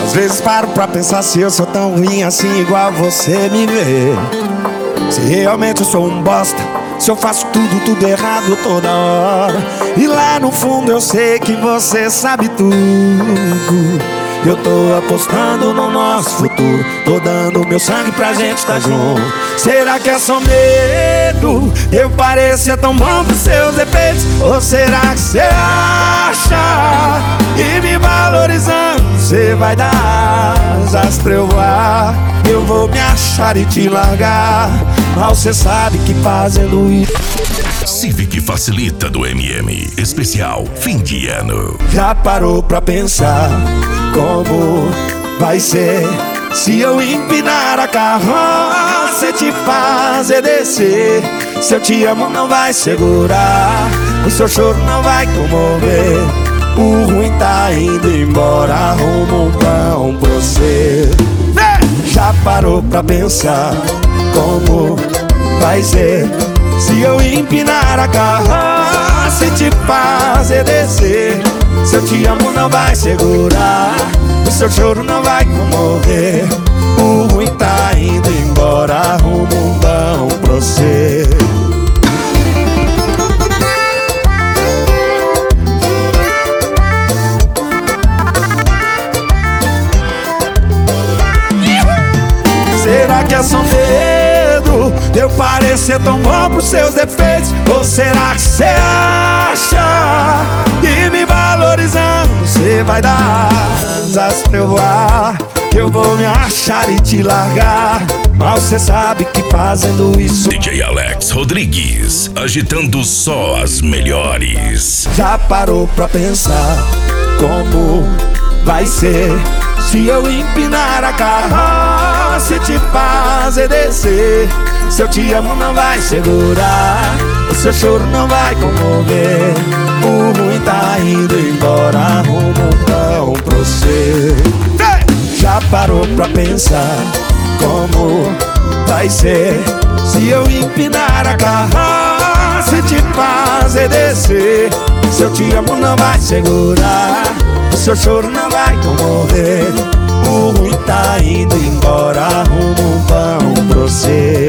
Às vezes paro pra pensar se eu sou tão ruim assim igual você me vê. Se realmente eu sou um bosta, se eu faço tudo errado toda hora. E lá no fundo eu sei que você sabe tudo. Eu tô apostando no nosso futuro, tô dando meu sangue pra gente tá junto. Será que é só medo? Eu parecia tão bom pros seus defeitos. Ou será que você acha que me valorizando você vai dar asas pra eu voar? Eu vou me achar e te largar, mal cê sabe que fazendo isso. Civic Facilita do MM, especial fim de ano. Já parou pra pensar como vai ser se eu empinar a carroça e te fazer descer? Se eu te amo não vai segurar, o seu choro não vai comover. O ruim tá indo embora, rumo um pão pra você. Já parou pra pensar como vai ser se eu empinar a carroça e te fazer descer? Se eu te amo não vai segurar, o seu choro não vai comover. O ruim tá indo embora, rumo um pão pra você. Será que é só medo de eu parecer tão bom pros seus defeitos? Ou será que você acha que me valorizando você vai dar asas pra eu voar? Eu vou me achar e te largar, mal cê sabe que fazendo isso. DJ Alex Rodrigues, agitando só as melhores. Já parou pra pensar como vai ser se eu empinar a carroça e te fazer descer? Se eu te amo não vai segurar, o seu choro não vai comover. O ruim tá indo embora, rumo um pão pra você. Já parou pra pensar como vai ser se eu empinar a carroça e te fazer descer? Se eu te amo não vai segurar, o seu choro não vai comover. O ruim tá indo embora, rumo um pão pra você.